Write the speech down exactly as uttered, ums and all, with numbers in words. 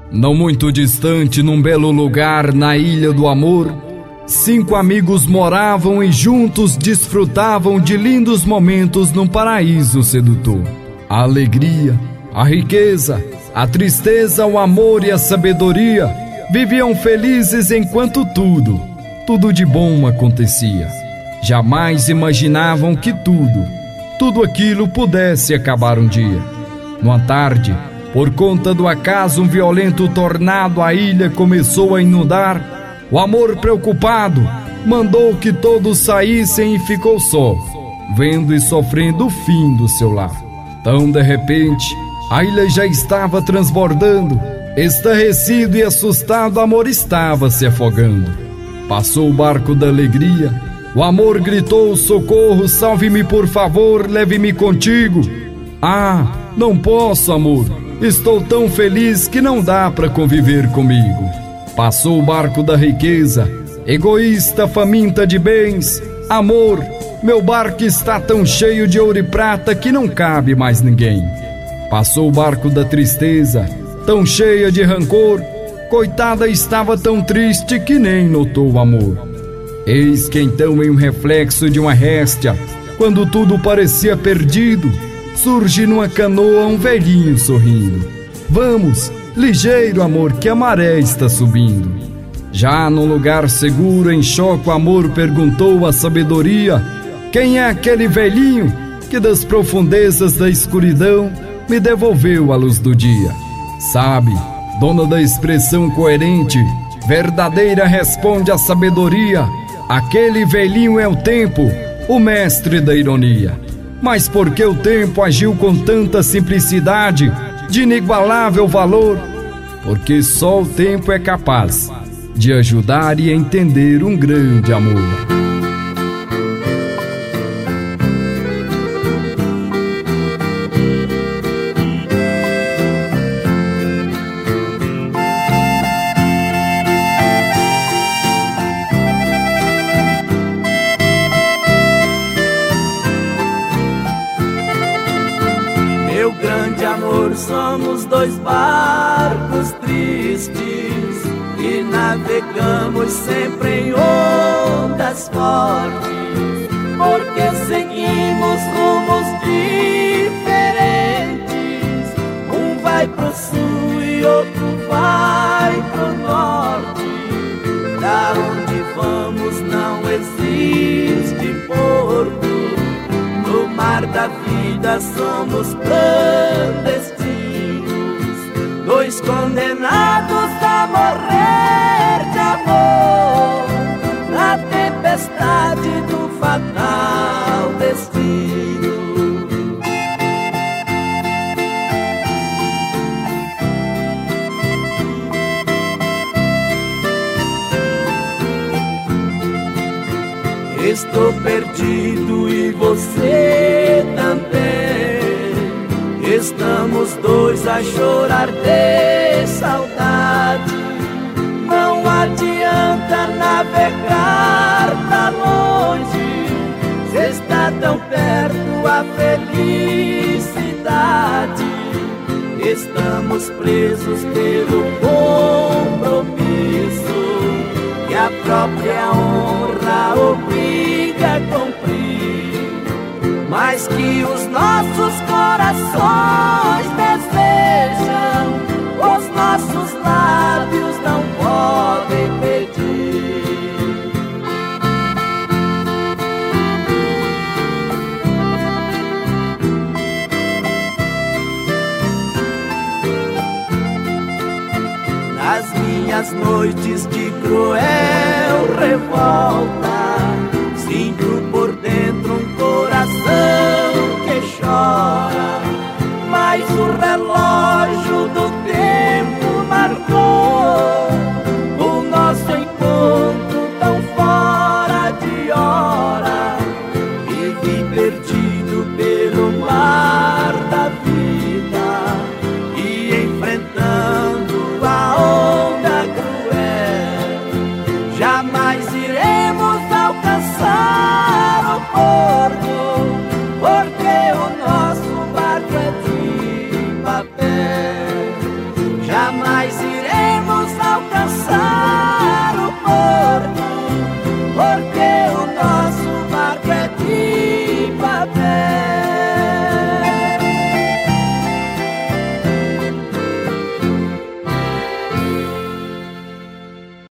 Não muito distante, num belo lugar na Ilha do Amor, cinco amigos moravam e juntos desfrutavam de lindos momentos num paraíso sedutor. A alegria, a riqueza, a tristeza, o amor e a sabedoria viviam felizes enquanto tudo, tudo de bom acontecia. Jamais imaginavam que tudo, tudo aquilo pudesse acabar um dia. Numa tarde, por conta do acaso, um violento tornado a ilha começou a inundar. O amor, preocupado, mandou que todos saíssem e ficou só, vendo e sofrendo o fim do seu lar. Tão de repente, a ilha já estava transbordando. Estarrecido e assustado, o amor estava se afogando. Passou o barco da alegria. O amor gritou: socorro, salve-me por favor, leve-me contigo. Ah, não posso, amor, estou tão feliz que não dá para conviver comigo. Passou o barco da riqueza, egoísta, faminta de bens. Amor, meu barco está tão cheio de ouro e prata que não cabe mais ninguém. Passou o barco da tristeza, tão cheia de rancor. Coitada, estava tão triste que nem notou o amor. Eis que então, em um reflexo de uma réstia, quando tudo parecia perdido, surge numa canoa um velhinho sorrindo. Vamos, ligeiro, amor, que a maré está subindo. Já num lugar seguro, em choque, o amor perguntou à sabedoria: quem é aquele velhinho que das profundezas da escuridão me devolveu a luz do dia? Sabe, dona da expressão coerente, verdadeira, responde a sabedoria: aquele velhinho é o tempo, o mestre da ironia. Mas por que o tempo agiu com tanta simplicidade, de inigualável valor? Porque só o tempo é capaz de ajudar e entender um grande amor. Meu grande amor, somos dois barcos tristes e navegamos sempre em ondas fortes, porque seguimos rumos diferentes. Um vai pro sul e outro vai pro norte. Da onde vamos não existe porto. No mar da vida somos clandestinos, dois condenados a morrer de amor, na tempestade do fatal destino. Estou perdido e você também. Estamos dois a chorar de saudade. Não adianta navegar pra longe, se está tão perto a felicidade. Estamos presos pelo compromisso que a própria honra obriga a cumprir, mas que os nossos corações desejam, os nossos lábios não podem pedir. Nas minhas noites de cruel revolta, sinto por dentro um coração que chora, mas o relógio do tempo marcou o nosso encontro tão fora de hora. Vivi perdido pelo mar da vida e enfrentando a onda cruel. Jamais iremos alcançar o porto, porque o nosso barco é de papel. Jamais iremos